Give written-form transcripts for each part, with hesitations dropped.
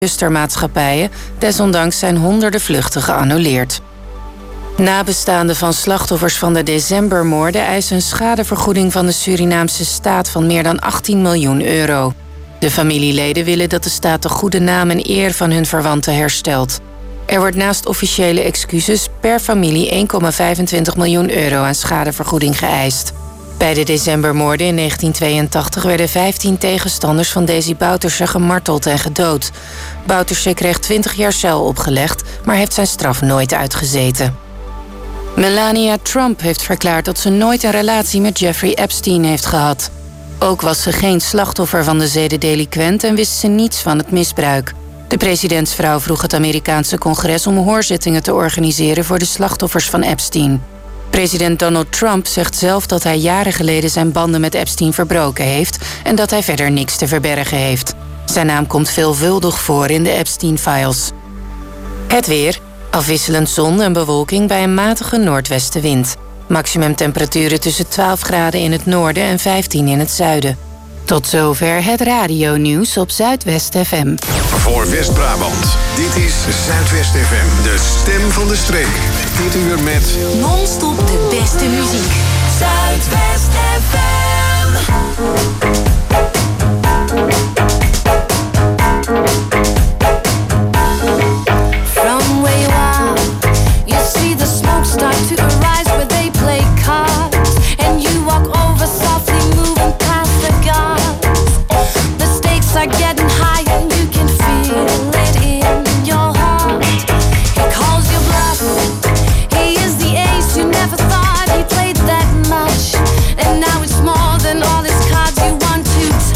zustermaatschappijen. Desondanks zijn honderden vluchten geannuleerd. Nabestaanden van slachtoffers van de decembermoorden eisen een schadevergoeding van de Surinaamse staat van meer dan 18 miljoen euro. De familieleden willen dat de staat de goede naam en eer van hun verwanten herstelt. Er wordt naast officiële excuses per familie 1,25 miljoen euro aan schadevergoeding geëist. Bij de decembermoorden in 1982 werden 15 tegenstanders van Desi Bouterse gemarteld en gedood. Bouterse kreeg 20 jaar cel opgelegd, maar heeft zijn straf nooit uitgezeten. Melania Trump heeft verklaard dat ze nooit een relatie met Jeffrey Epstein heeft gehad. Ook was ze geen slachtoffer van de zedendelinquent en wist ze niets van het misbruik. De presidentsvrouw vroeg het Amerikaanse congres om hoorzittingen te organiseren voor de slachtoffers van Epstein. President Donald Trump zegt zelf dat hij jaren geleden zijn banden met Epstein verbroken heeft en dat hij verder niks te verbergen heeft. Zijn naam komt veelvuldig voor in de Epstein-files. Het weer. Afwisselend zon en bewolking bij een matige noordwestenwind. Maximumtemperaturen tussen 12 graden in het noorden en 15 in het zuiden. Tot zover het radionieuws op Zuidwest FM. Voor West-Brabant, dit is Zuidwest FM, de stem van de streek. Dit uur met non-stop de beste muziek. Zuidwest FM. From where you are, you see the smoke start to arise where they play cards. And you walk over softly, moving past the guards. The stakes are getting higher, you can feel it in your heart. He calls your bluff, he is the ace you never thought he played that much. And now it's more than all his cards you want to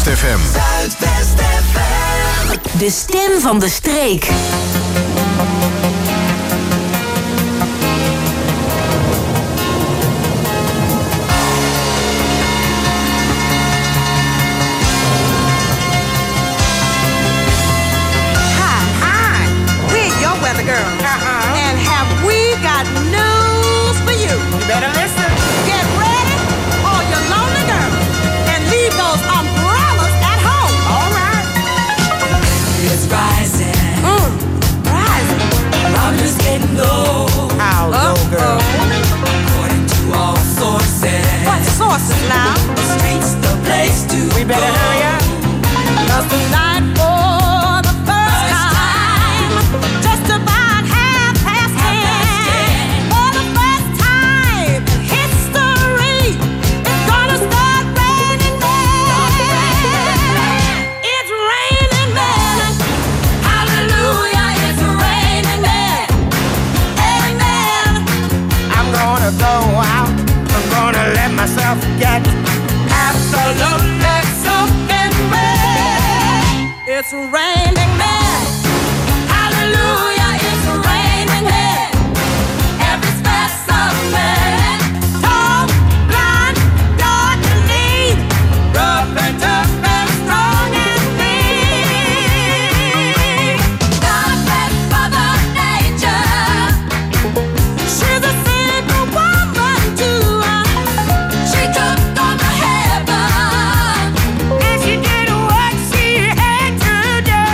Zuidwest FM. Zuidwest FM. De stem van de streek. Girl. And have we got news for you? You better listen. Get ready, all you lonely girls, and leave those umbrellas at home. All right. It's rising. Rising. Problems getting low. How low, girl? According to all sources. What sources now? The streets, the place to We better go. hurry up. 'Cause tonight for the first time, just about 10:30, for the first time in history, it's gonna start raining men. It's raining men. Hallelujah, it's raining men. Amen. I'm gonna go out. I'm gonna let myself get absolutely Soaking wet. It's raining men. Hallelujah, it's raining men. Every specimen, tall, blind, dark and neat, rough and tough and strong and mean. God bless Mother Nature. She's a simple woman too. She took on the heaven, and she did what she had to do.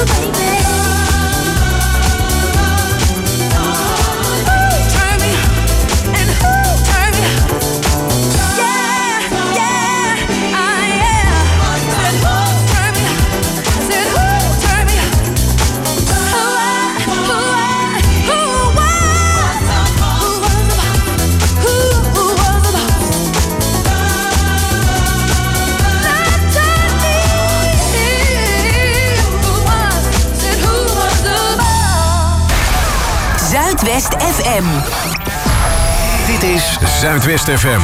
Zuidwest FM. Dit is Zuidwest FM.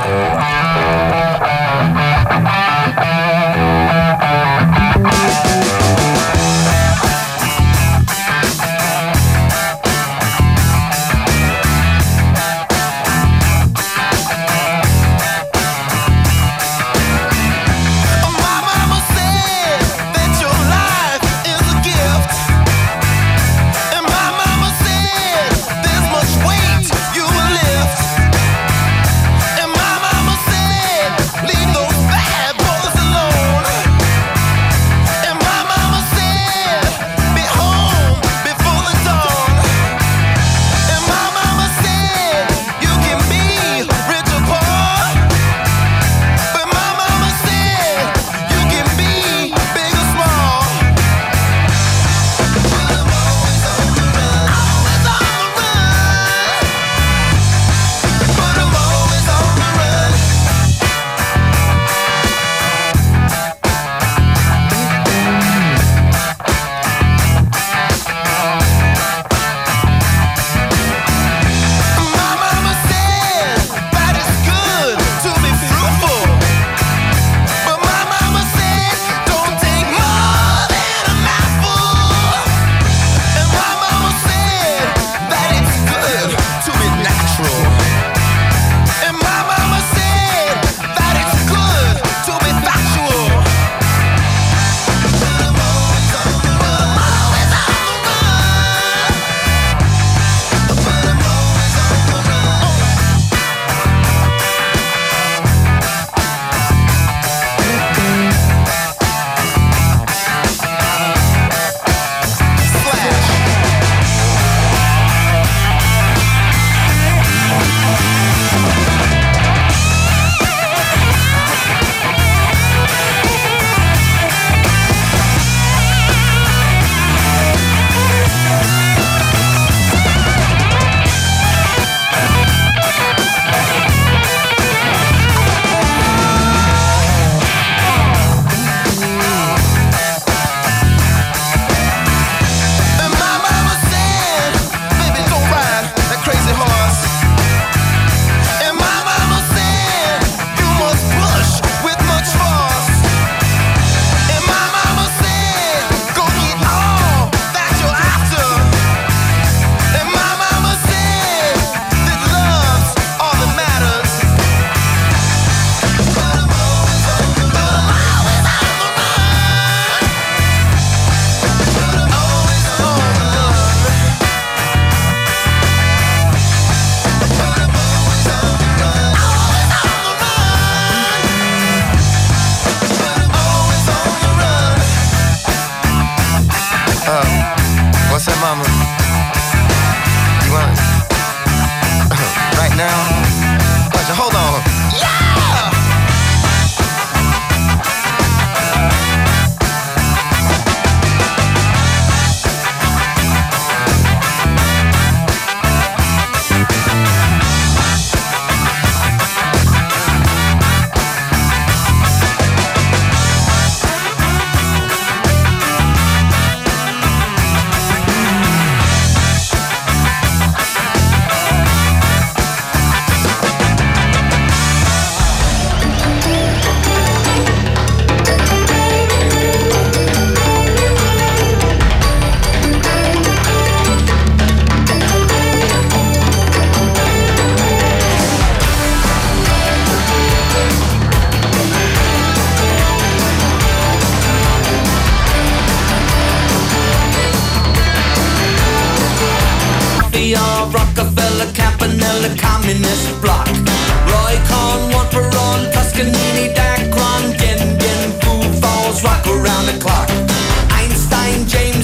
Rockefeller, Campanella, Communist Bloc. Roy Cohn, one for all, Toscanini, Dacron, Gen, Foo Falls, rock around the clock. Einstein, James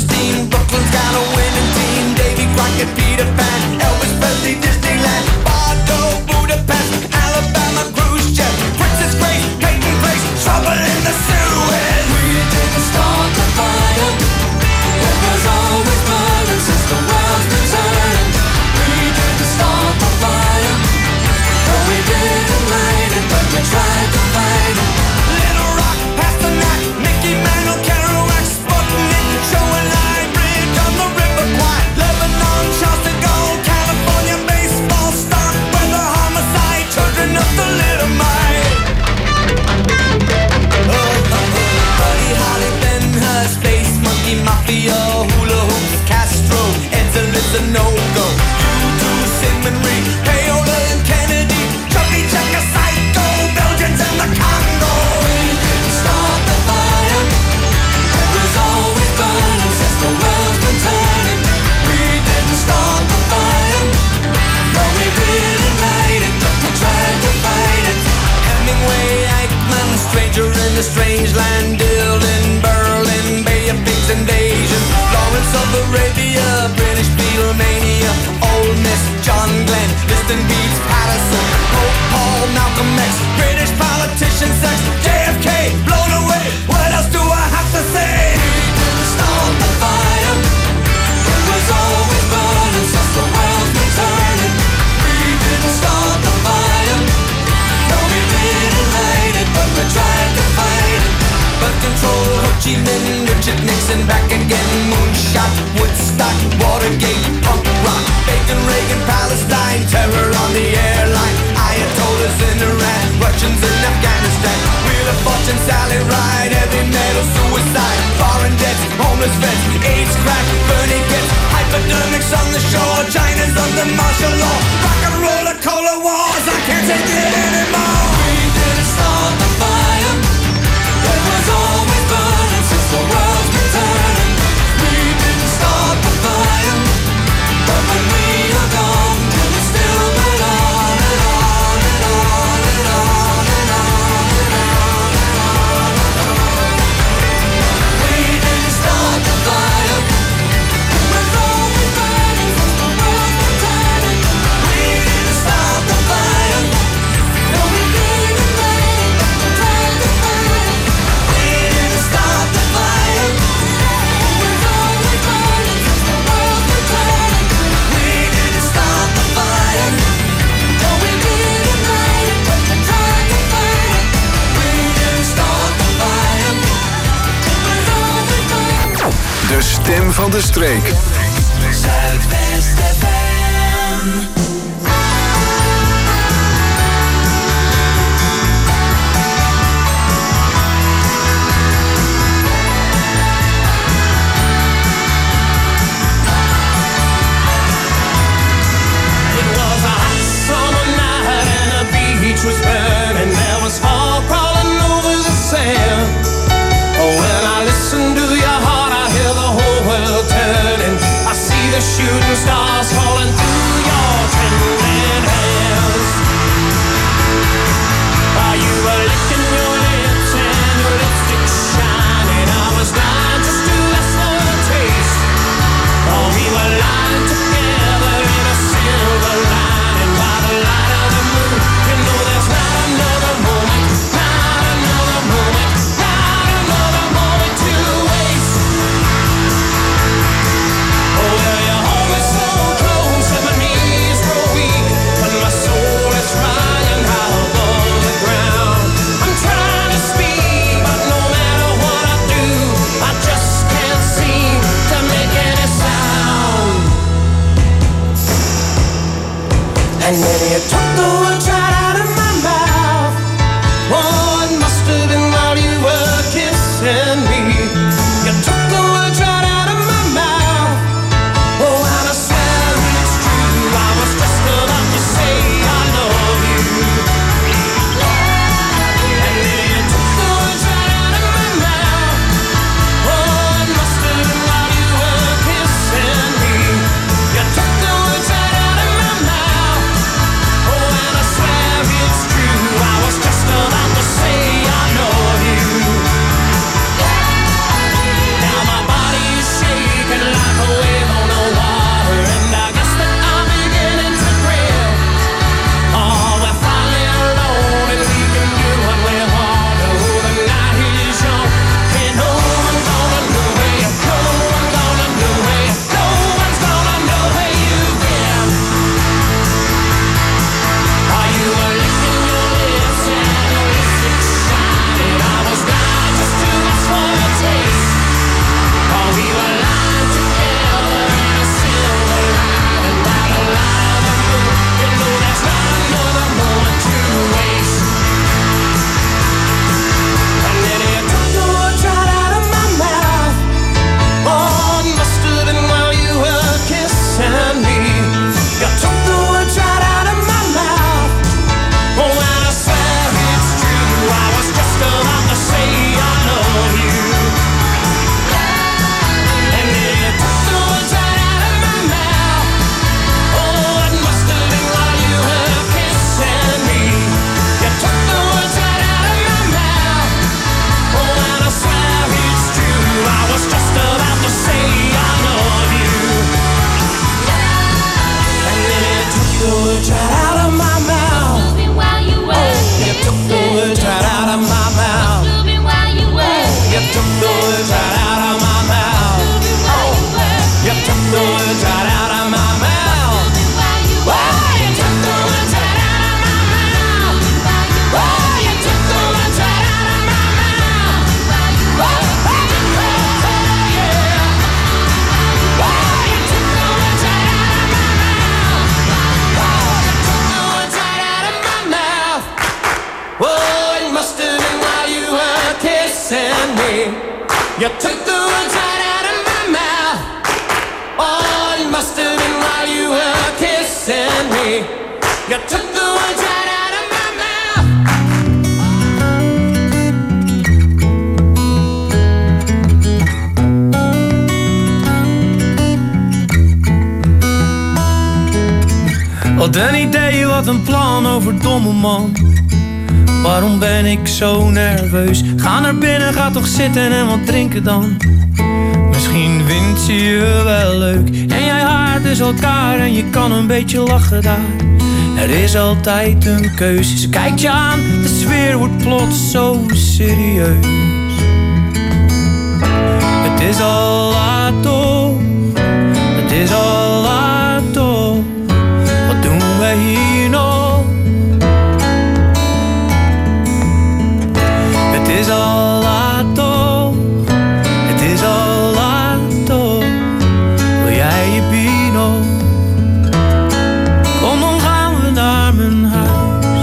Mafia, hula hoops, Castro, Edsel is a no-go. U2, Sigmund Rhee, Payola and Kennedy, Chucky Chaka, Psycho, Belgians and the Congo. We didn't start the fire, it was always burning since the world's been turning. We didn't start the fire, no we didn't light it, but we tried to fight it. Hemingway, Eichmann, stranger in a strange land, Dylan, Berlin, Bay of Pigs invasion, Lawrence of Arabia, British Beatlemania, Ole Miss, John Glenn, Liston Beats, Patterson, Pope Paul, Malcolm X, British politician sex, JFK, blown away, what else do I have to say? We didn't start the fire, it was always burning since the world's been turning. We didn't start the fire, no we didn't light it, but we tried to fight it. But control, Ho Chi Minh, Richard Nixon, back again, moonshot, Woodstock, Watergate, punk rock, Bacon, Reagan, Palestine, terror on the airline, Ayatollahs in Iran, Russians in Afghanistan, Wheel of Fortune, Sally Ride, heavy metal, suicide, foreign debts, homeless vets, AIDS, crack, Bernie gets, hypodermics on the shore, China's under martial law, rock and roller, cola wars, I can't take it anymore. We didn't start the fire, it was always burning since the world's been turning. We didn't start the fire, but when we are gone, will it still burn on and on and on and on and on and on and on and on. We didn't start the fire, it was always burning since the world's been turning. We didn't start the fire, no we didn't light it, but we tried to fight it. We didn't start the fire, it was always burning since the world's been turning. We didn't start the fire, no we didn't light it, but we tried to fight it. We didn't start the fire, it was always burning. De stem van de streek. Zuidwest FM. It was a hot summer night and the beach was burning. There was fog crawling over the sand. Oh, when I listen to your heart, I hear the whole world turning. I see the shooting stars falling through your trembling hands. While you were licking your lips and your lipstick shining, I was blind just to less for a taste. Oh, we were lying together in a silver lining by the light of the moon. You know there's not another moment, not another moment, not another moment to waste. Oh, well, you hold me so close and my knees grow weak, but my soul is flying high above the ground. I'm trying to speak, but no matter what I do, I just can't seem to make any sound. And then you took the words right out of my mouth. Oh, it must have been while you were kissing me. You took the words right out of my mouth. Oh, and I swear it's true, I was just about to say I love you. And then you took the words right out of my mouth. Oh, it must have been while you were kissing me. You took the words right out of my mouth. You took the words right out of my mouth. Oh, it must have been while you were kissing me. You took the words right out of my mouth. Wat een idee, wat een plan, overdomme man. Waarom ben ik zo nerveus? Ga naar binnen, ga toch zitten en wat drinken dan. Misschien vindt ze je wel leuk en jij haart dus elkaar en je kan een beetje lachen daar. Er is altijd een keus. Ze kijkt je aan, de sfeer wordt plots zo serieus. Het is al laat toch, het is al laat toch. Wat doen wij hier nog? Het is al laat toch, het is al laat toch. Wil jij je bier nog? Kom, dan gaan we naar mijn huis.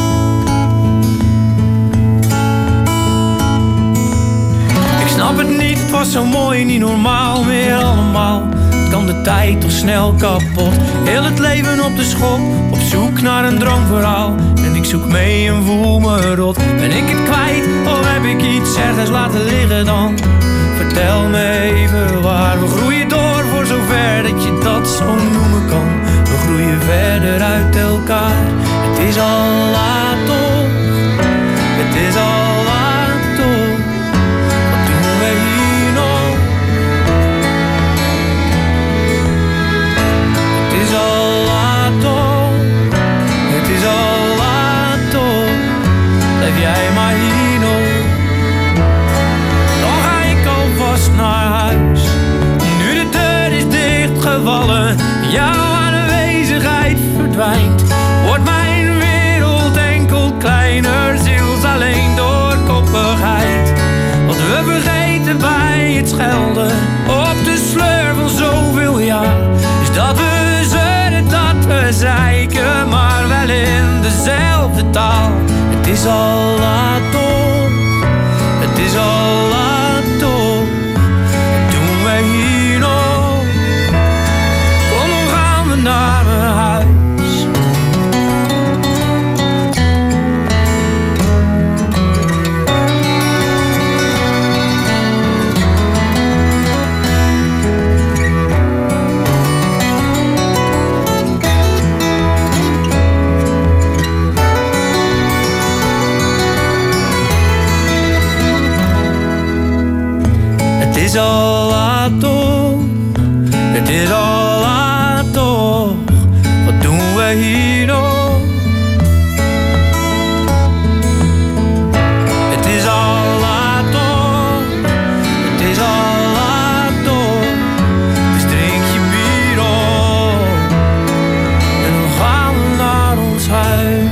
Ik snap het niet, het was zo mooi, niet normaal meer allemaal. Kan de tijd toch snel kapot. Heel het leven op de schop, op zoek naar een droomverhaal. En ik zoek mee en voel me rot. Ben ik het kwijt of heb ik iets ergens laten liggen dan? Vertel me even waar. We groeien door voor zover dat je dat zo noemen kan. We groeien verder uit elkaar. Het is al laat toch, het is al laat toch. Wat doen we hier nog? Het is al laat toch, het is al laat toch. Blijf jij maar hier nog. Dan ga ik alvast naar huis. Nu de deur is dichtgevallen, jouw aanwezigheid verdwijnt. Wordt mijn wereld enkel kleiner, ziels alleen door koppigheid. Wat we vergeten bij het schelden op de sleur van zoveel jaar, is dat we zeuren, dat we zeiken, maar wel in dezelfde taal. Het is al laat toch, het is al laat toch. Wat doen wij hier nog? Kom, dan gaan we naar mijn huis. Het is al laat toch, het is al laat toch. Wat doen we hier nog? Het is al laat toch, het is al laat toch. Dus drink je bier op en dan gaan we naar ons huis.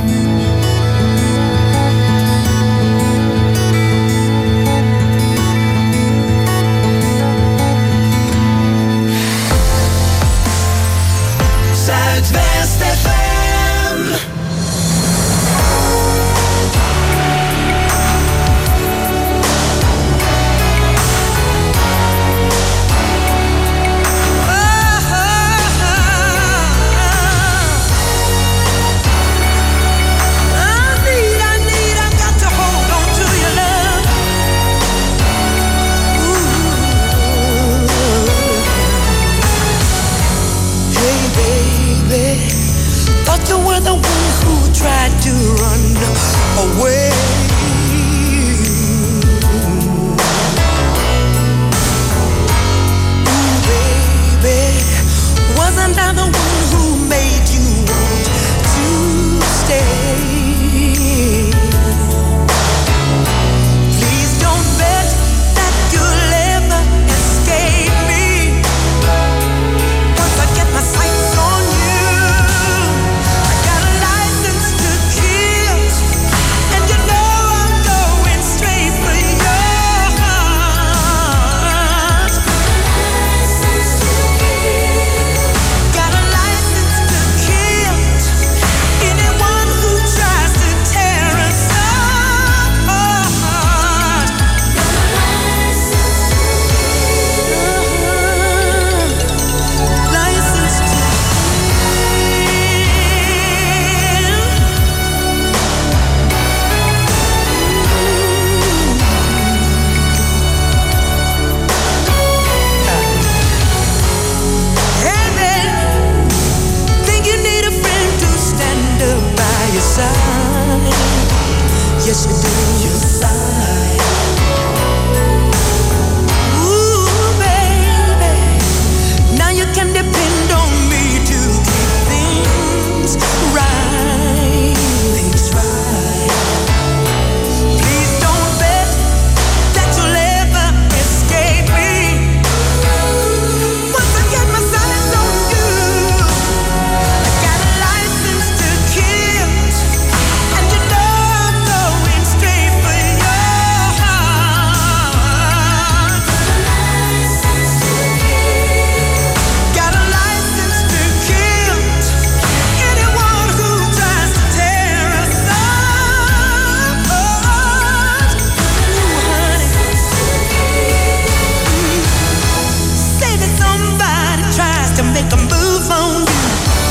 Zuidwest FM. I've got to hold on to your love. Hey baby, thought you were the one who tried to run away. Ooh, baby, wasn't I the one who made you want to stay? Please don't bet that you'll ever escape me. Once I get my sights on you, I got a license to kill, and you know I'm going straight for your heart. Got a license make a move on you.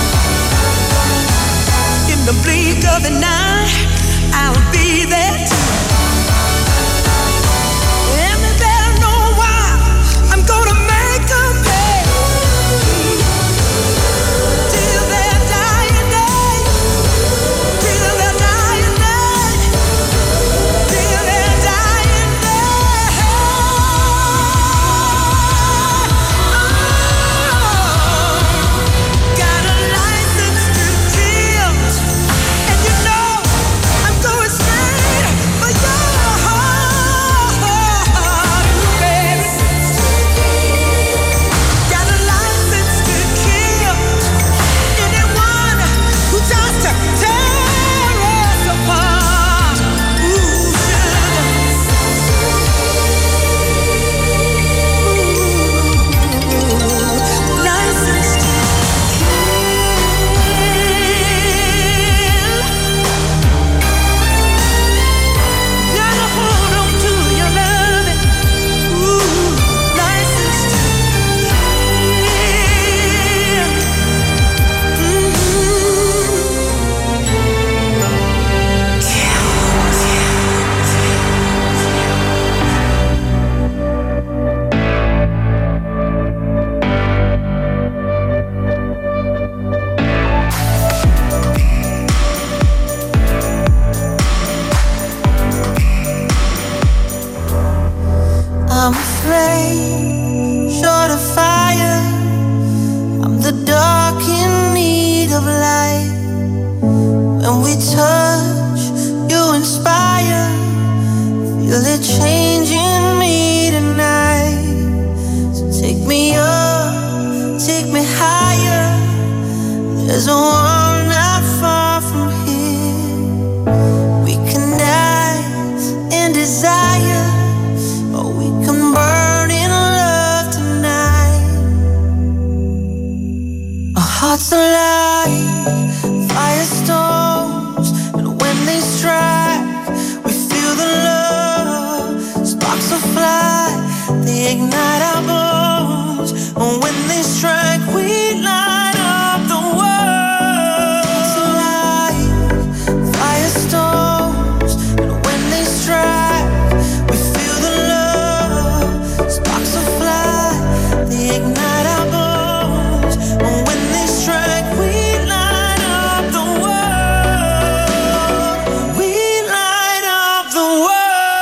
In the blink of an eye, I'll be there too. And they better know why I'm gonna make them pay. Till their dying day, till their dying day, till their dying day. Got a license to kill, and you know I'm going straight for your heart, baby. Got a license to kill anyone who tries to tear us apart. Ooh, sugar. License to gotta hold on to your loving. Ooh, license to I'm a flame, short of fire. I'm the dark in need of light. When we touch, you inspire. Feel it changing me tonight. So take me up, take me higher. There's a world not far from here. We can die in desire, or we can burn in love tonight. Our hearts alive, firestorms, and when they strike, we feel the love. Sparks will fly, they ignite our bones. And when they strike, we light up the world. Hearts alive, firestorms, and when they strike, we feel the love. Sparks will fly, they ignite our bones. And when they strike, we light up the world. We light up the world.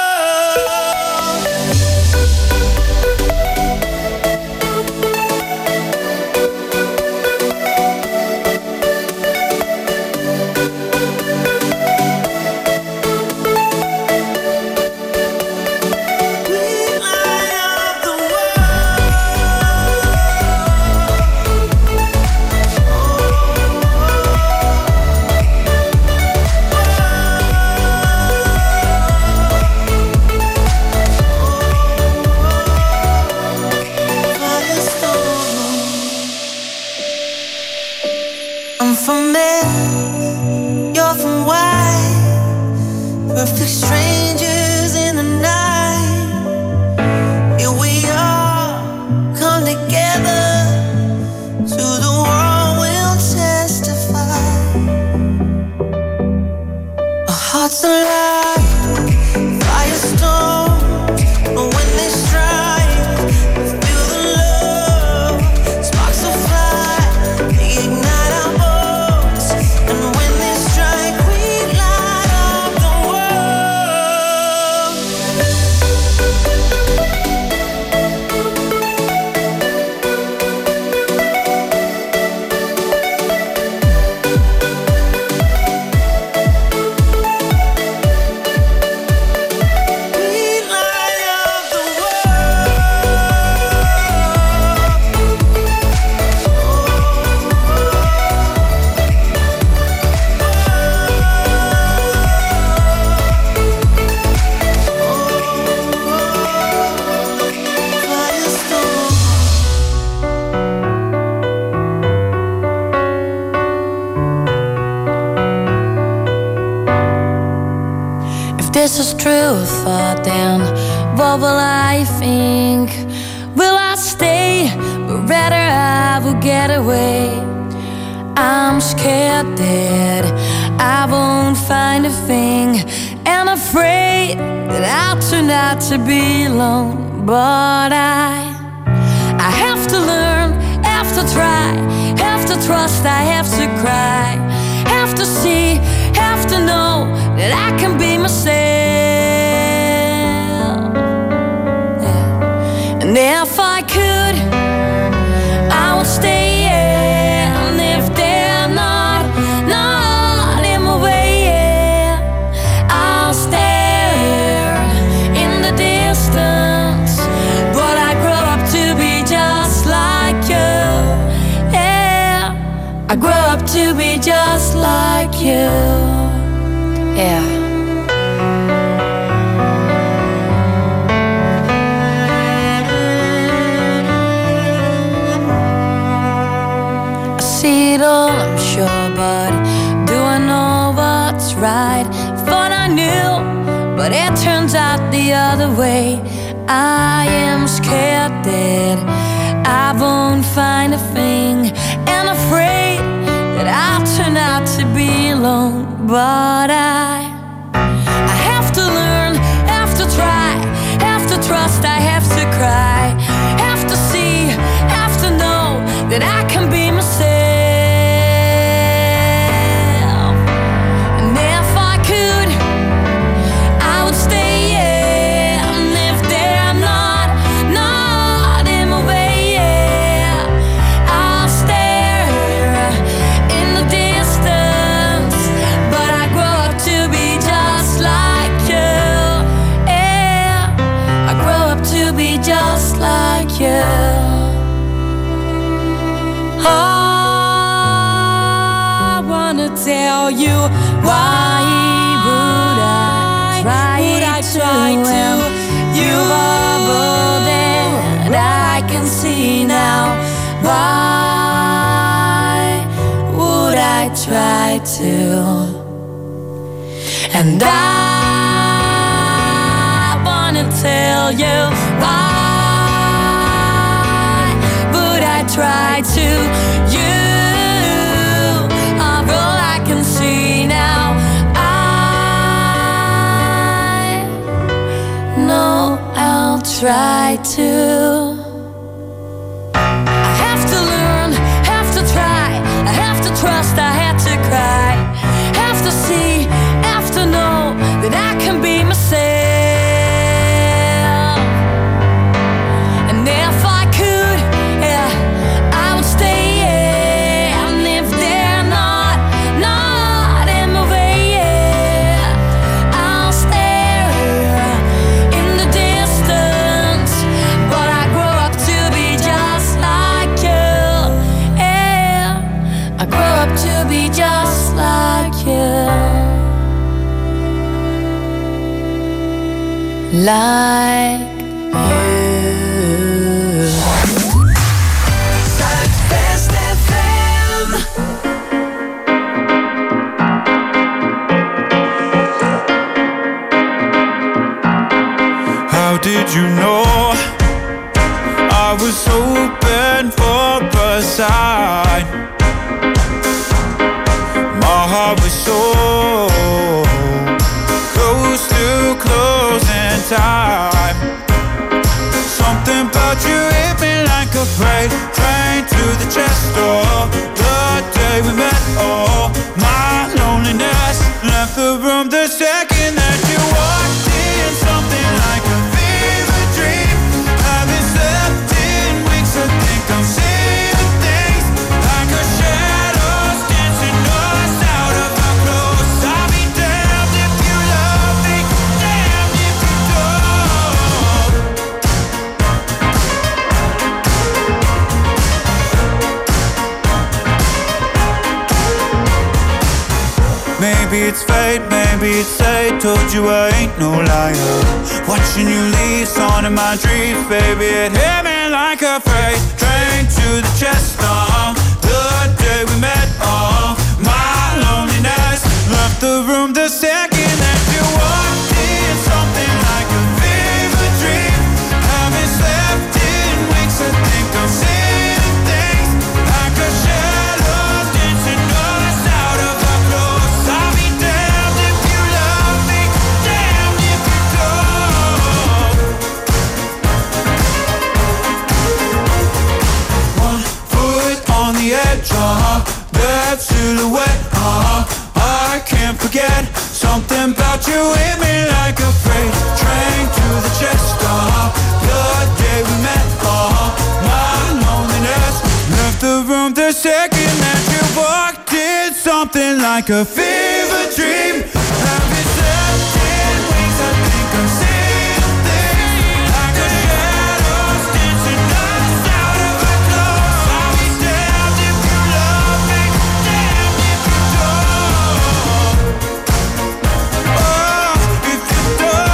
We light up the I'm from Meth, you're from White. Perfect strangers in the night. Here we are, come together. To the world we'll testify. Our hearts alive, firestorms. But when they strike, we feel the love. Sparks will fly, they ignite our bones. And when they strike, we light up the world. We light up the If this is true thought, then what will I think? Will I stay? But rather I will get away. I'm scared that I won't find a thing, and afraid that I'll turn out to be alone. But I have to learn, have to try, have to trust, I have to cry, have to see, have to know that I can be myself. Yeah. And if I could, I would stay. And if they're not in my way, yeah, I'll stare in the distance. But I grow up to be just like you. Yeah, I grow up to be just like you. Yeah. I see it all, I'm sure, but do I know what's right? Thought I knew, but it turns out the other way. I am scared that I won't find a thing, and afraid that I'll turn out to be alone. But I have to learn, have to try, have to trust, I have to cry, have to see, have to know that I can be myself. And if I could, I would stay. Yeah. And if they're not in my way, yeah, I'll stare in the distance. But I grow up to be just like you. Yeah, I grow up to be just like you. I wanna tell you why would I try to you are all that I can see now. Why would I try to? And I wanna tell you why would I try to? You are all I can see now. I know I'll try to. I have to learn, have to try, I have to trust, I have to cry, have to see, have to know that I can be myself. And if I could, yeah, I would stay. Yeah. And if they're not in my way, yeah, I'll stare in the distance. But I grow up to be just like you. Yeah, I grow up to be just like you. Like you. Zuidwest FM. How did you know I was hoping for a sign? My heart was so close to closing time. Something about you hit me like a freight train to the chest door. The day we met, oh, my loneliness left the room the second that you walked in. Something like a fever dream. Haven't slept in weeks, I think I'm seeing things like a shadows dancing us out of our clothes. I'll be damned if you love me, damned if you don't. Maybe it's fate, maybe it's fate. Told you I ain't no liar. Watching you leave, song in my dreams, baby. It hit me like a freight train to the chest. The day we met, oh, my loneliness left the room the second that you walked in. Something like a fever dream. Haven't slept in weeks, I think I'm seeing things like the edge, that silhouette, I can't forget. Something about you hit me like a freight train to the chest, the day we met, my loneliness left the room the second that you walked in. Something like a fever dream. Having slept in wings, I think I'm seeing things like a shadow stitching us out of our clothes. I'll be damned if you love me, damned if you don't. Oh, if you don't.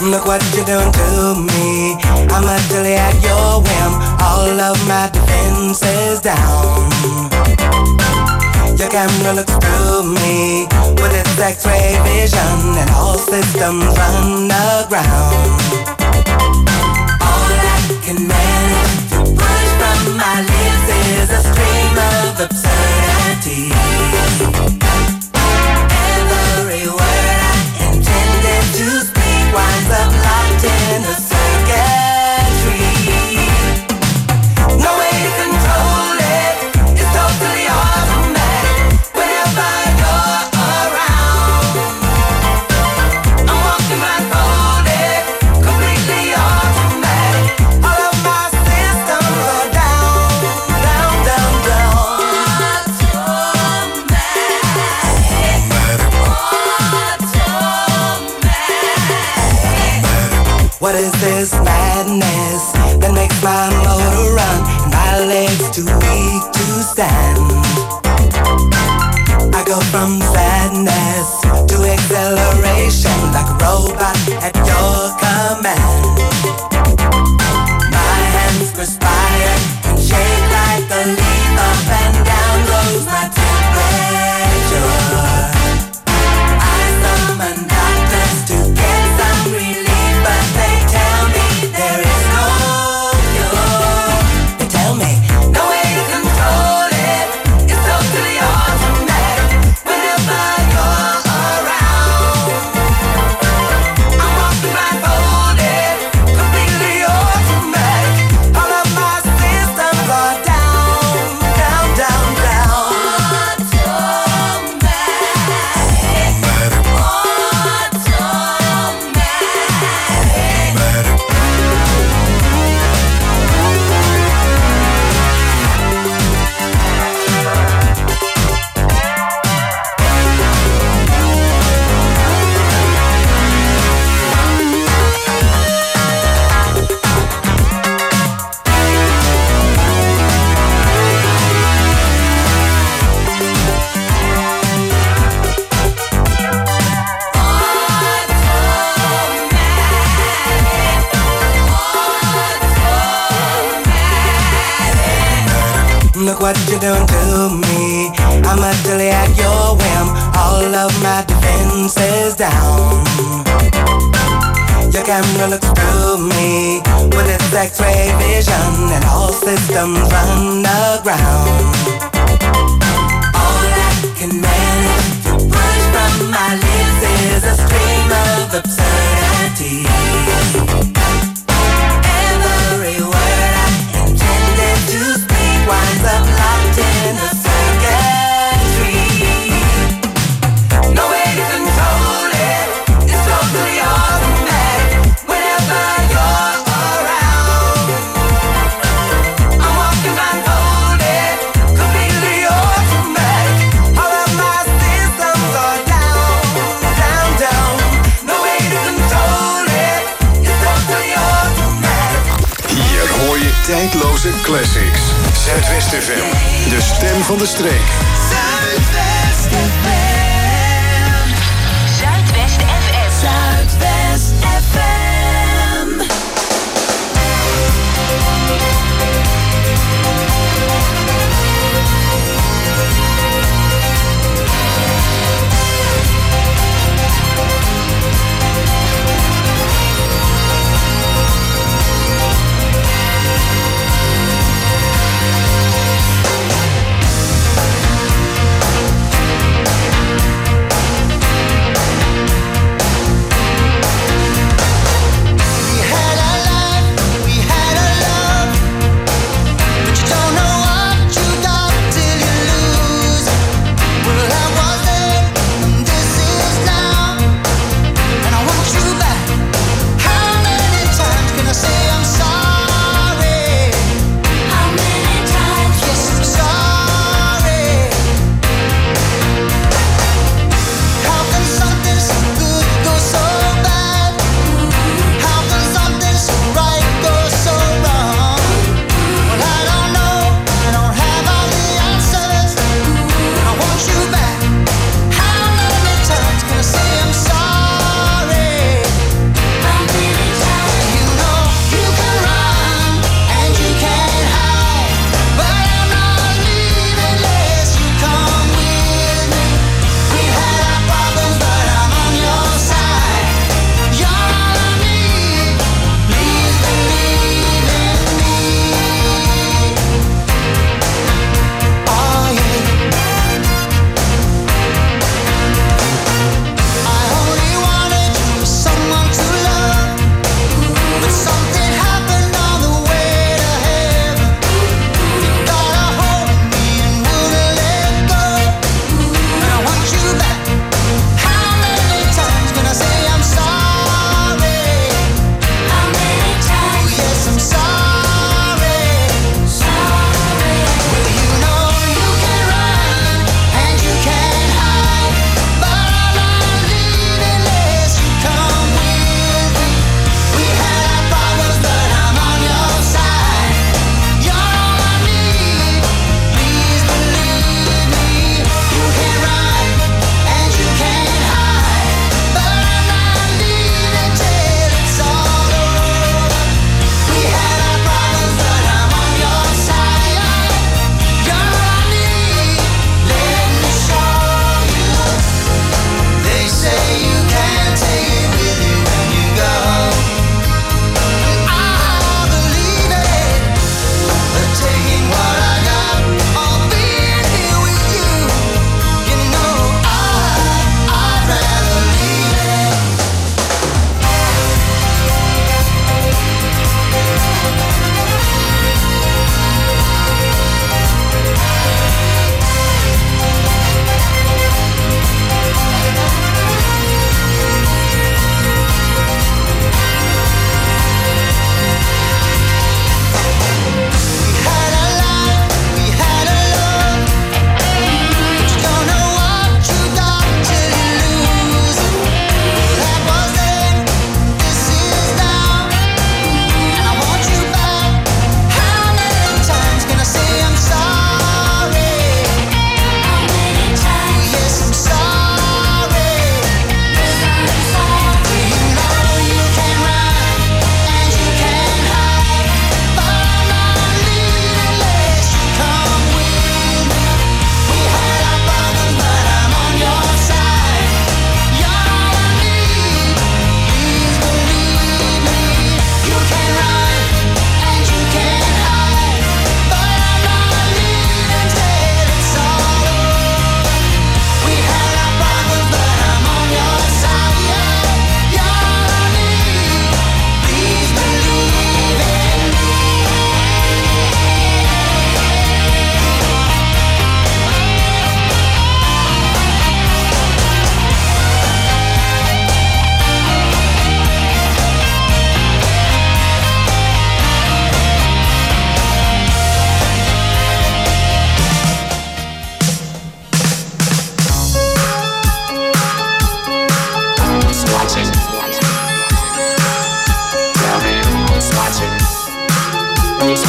Look what you're doing to me. I'm utterly at your whim. All of my defenses down. Your camera looks through me with its X-ray vision, and all systems run aground. All I can manage to push from my lips is a stream of absurdity. Every word I intended to speak winds up locked in a circuitry. No way to control it, it's totally automatic. Whenever you're around, I'm walking blindfolded, completely automatic. All of my systems are down, down, down, down. What is this madness that makes my motor run and my legs too weak to stand? I go from sadness to acceleration like a robot at your command. My hands perspire and shake like a leaf. Up and down goes my temperature. I summon doctors to get some relief, but they tell me there is no cure. They tell me no way to control it, it's totally automatic. Whenever you're around, I'm walking blindfolded, completely automatic. All of my systems are down, down, down, down. Look what you're doing to me. I'm utterly at your whim. All of my defenses down. Your camera looks through me with its X-ray vision, and all systems run aground. All I can manage to push from my lips is a stream of absurdity. Every word I intended to speak winds up locked in a circuitry. No way to control it, it's totally automatic. Whenever you're around, I'm walking blindfolded, completely automatic. All of my systems are down, down, down. No way to control it, it's totally automatic. Hier hoor je tijdloze classics. Zuidwest FM, de stem van de streek. Zuidwest FM. Zuidwest FM. Zuidwest FM.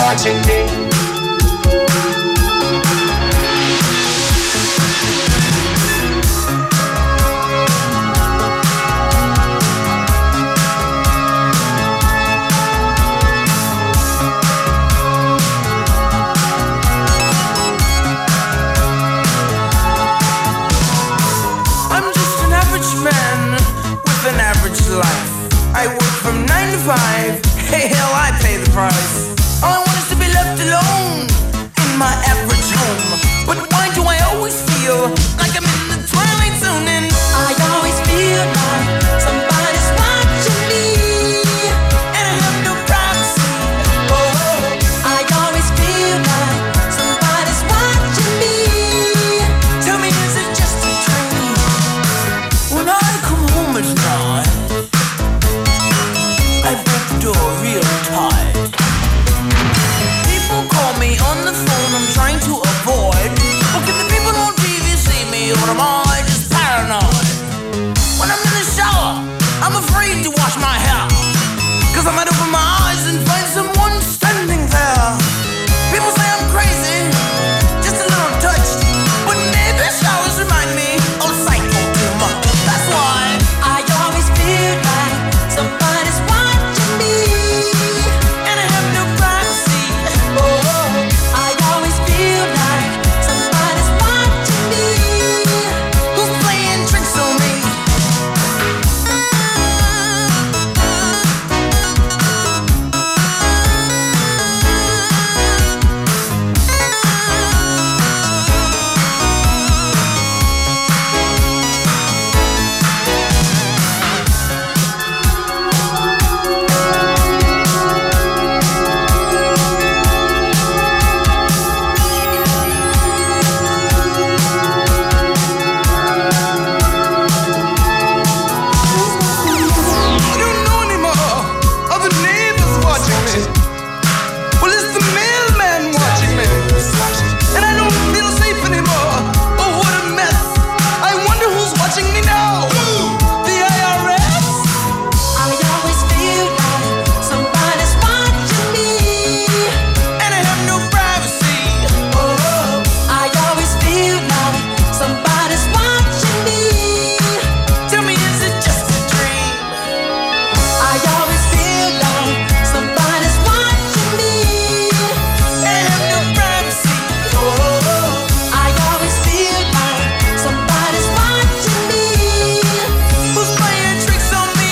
watching me.